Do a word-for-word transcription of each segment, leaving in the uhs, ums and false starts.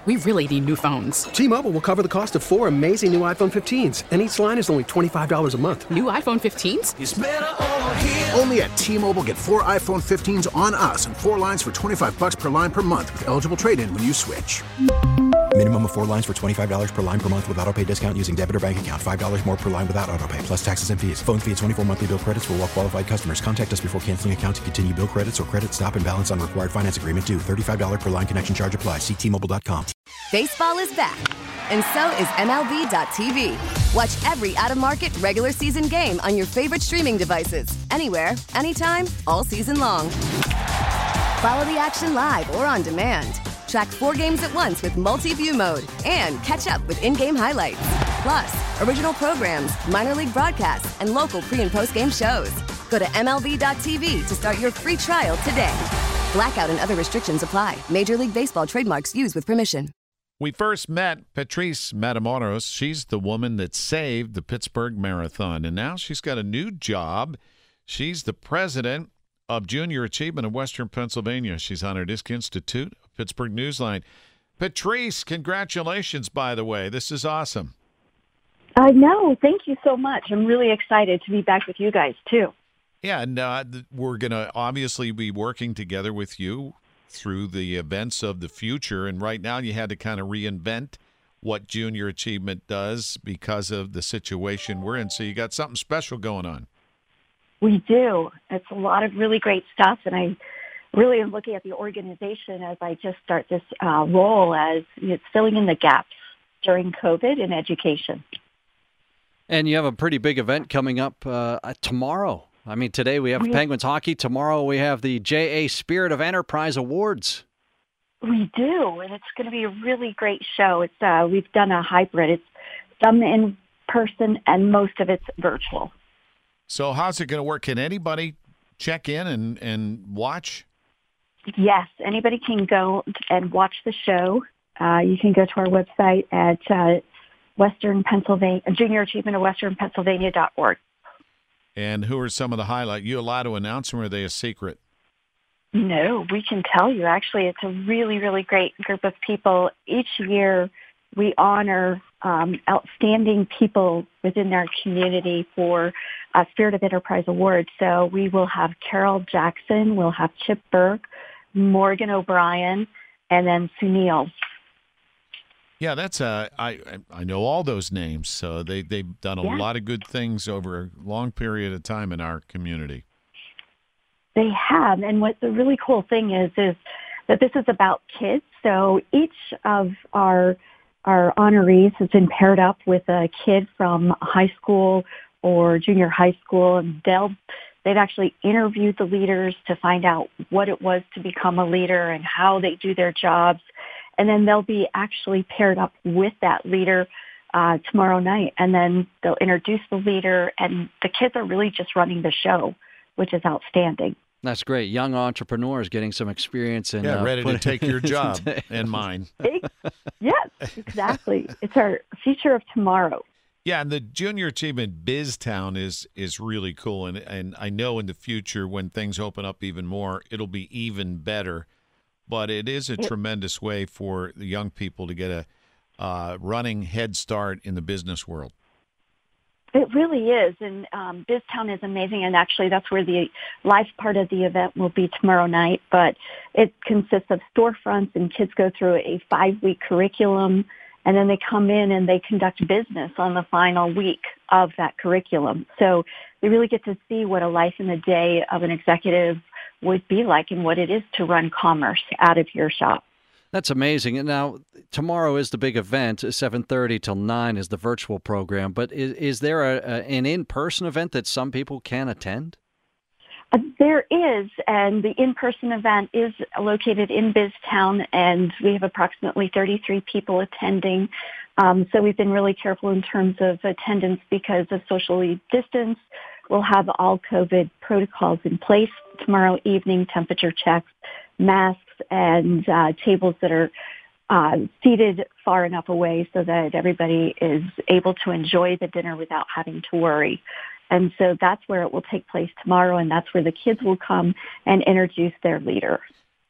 We really need new phones. T-Mobile will cover the cost of four amazing new iPhone fifteens, and each line is only twenty-five dollars a month. New iPhone fifteens? It's better over here. Only at T-Mobile, get four iPhone fifteens on us and four lines for twenty-five dollars per line per month with eligible trade-in when you switch. Minimum of four lines for twenty-five dollars per line per month with autopay discount using debit or bank account. five dollars more per line without autopay, plus taxes and fees. Phone fee at twenty-four monthly bill credits for well-qualified customers. Contact us before canceling account to continue bill credits or credit stop and balance on required finance agreement due. thirty-five dollars per line connection charge applies. See T Mobile dot com. Baseball is back, and so is M L B dot T V. Watch every out-of-market regular season game on your favorite streaming devices. Anywhere, anytime, all season long. Follow the action live or on demand. Track four games at once with multi-view mode and catch up with in-game highlights. Plus, original programs, minor league broadcasts, and local pre- and post-game shows. Go to M L B dot T V to start your free trial today. Blackout and other restrictions apply. Major League Baseball trademarks used with permission. We first met Patrice Matamoros. She's the woman that saved the Pittsburgh Marathon, and now she's got a new job. She's the president of Junior Achievement of Western Pennsylvania. She's on our Disc Institute of Pittsburgh Newsline. Patrice, congratulations, by the way. This is awesome. Uh, no, thank you so much. I'm really excited to be back with you guys, too. Yeah, and uh, we're going to obviously be working together with you through the events of the future. And right now you had to kind of reinvent what Junior Achievement does because of the situation we're in. So you got something special going on. We do. It's a lot of really great stuff. And I really am looking at the organization as I just start this uh, role as it's filling in the gaps during COVID in education. And you have a pretty big event coming up uh, tomorrow. I mean, today we have we, Penguins hockey. Tomorrow we have the J A Spirit of Enterprise Awards. We do, and it's going to be a really great show. It's uh, we've done a hybrid. It's some in person, and most of it's virtual. So how's it going to work? Can anybody check in and, and watch? Yes, anybody can go and watch the show. Uh, you can go to our website at uh, Western Pennsylvania, Junior Achievement of Western Pennsylvania dot org. And who are some of the highlights? You allowed to announce them, or are they a secret? No, we can tell you. Actually, it's a really, really great group of people. Each year, we honor um, outstanding people within our community for uh, Spirit of Enterprise Awards. So we will have Carol Jackson, we'll have Chip Burke, Morgan O'Brien, and then Sunil. Yeah, that's uh, I I know all those names. So they they've done a yeah. lot of good things over a long period of time in our community. They have, and what the really cool thing is is that this is about kids. So each of our our honorees has been paired up with a kid from high school or junior high school, and they'll they've actually interviewed the leaders to find out what it was to become a leader and how they do their jobs. And then they'll be actually paired up with that leader uh, tomorrow night. And then they'll introduce the leader, and the kids are really just running the show, which is outstanding. That's great. Young entrepreneurs getting some experience. And, yeah, uh, ready to take your job and mine. Yes, exactly. It's our future of tomorrow. Yeah, and the Junior Achievement BizTown is is really cool. And, and I know in the future when things open up even more, it'll be even better. But it is a it, tremendous way for the young people to get a uh, running head start in the business world. It really is, and um, BizTown is amazing, and actually that's where the live part of the event will be tomorrow night, but it consists of storefronts, and kids go through a five-week curriculum, and then they come in and they conduct business on the final week of that curriculum. So they really get to see what a life in the day of an executive would be like and what it is to run commerce out of your shop. That's amazing. And now tomorrow is the big event. seven thirty till nine is the virtual program. But is, is there a, a, an in-person event that some people can attend? Uh, there is, and the in-person event is located in BizTown, and we have approximately thirty-three people attending. Um, so we've been really careful in terms of attendance because of socially distance. We'll have all COVID protocols in place tomorrow evening, temperature checks, masks, and uh, tables that are uh, seated far enough away so that everybody is able to enjoy the dinner without having to worry. And so that's where it will take place tomorrow, and that's where the kids will come and introduce their leader.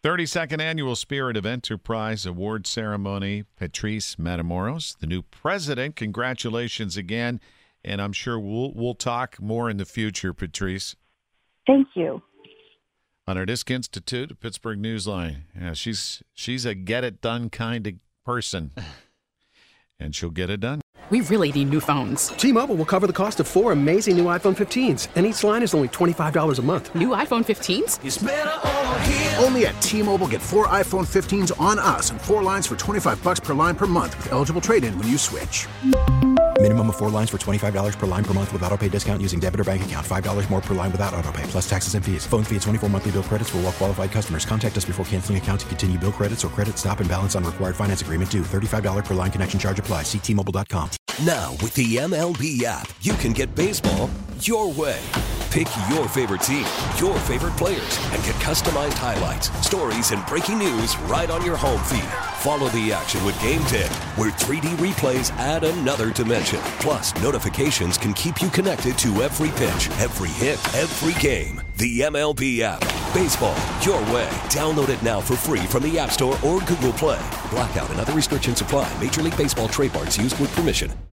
thirty-second Annual Spirit of Enterprise Award Ceremony. Patrice Matamoros, the new president. Congratulations again. And I'm sure we'll we'll talk more in the future, Patrice. Thank you. On our Disc Institute, Pittsburgh Newsline. Yeah, she's she's a get-it-done kind of person. And she'll get it done. We really need new phones. T-Mobile will cover the cost of four amazing new iPhone fifteens, and each line is only twenty-five dollars a month. New iPhone fifteens? It's better over here. Only at T-Mobile, get four iPhone fifteens on us and four lines for twenty-five bucks per line per month with eligible trade-in when you switch. Minimum of four lines for twenty-five dollars per line per month with autopay discount using debit or bank account. five dollars more per line without autopay, plus taxes and fees. Phone fee at twenty-four monthly bill credits for well-qualified customers. Contact us before canceling account to continue bill credits or credit stop and balance on required finance agreement due. thirty-five dollars per line connection charge applies. See T Mobile dot com. Now, with the M L B app, you can get baseball your way. Pick your favorite team, your favorite players, and get customized highlights, stories, and breaking news right on your home feed. Follow the action with Game ten, where three D replays add another dimension. Plus, notifications can keep you connected to every pitch, every hit, every game. The M L B app. Baseball your way. Download it now for free from the App Store or Google Play. Blackout and other restrictions apply. Major League Baseball trademarks used with permission.